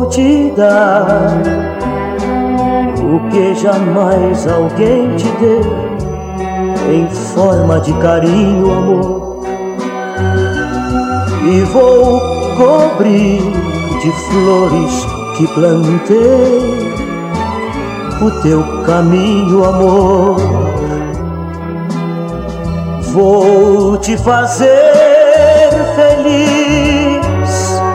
vou te dar o que jamais alguém te deu em forma de carinho, amor. E vou cobrir de flores que plantei o teu caminho, amor. Vou te fazer feliz,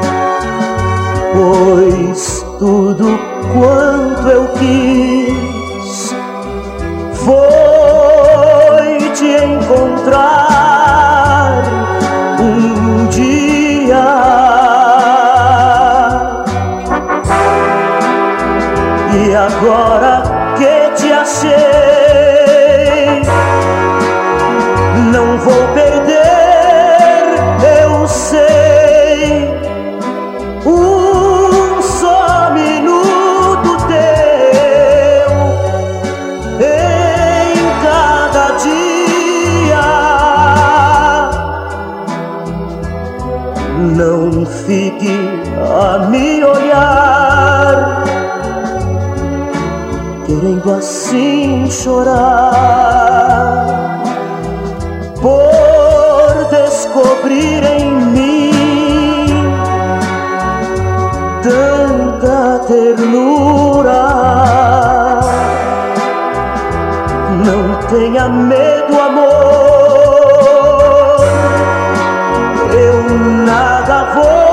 pois tudo quanto eu quis foi te encontrar um dia. E agora que te achei, não vou perder, eu sei, um só minuto teu em cada dia. Não fique a me olhar, querendo assim chorar, por descobrir em mim tanta ternura. Não tenha medo, amor, eu nada vou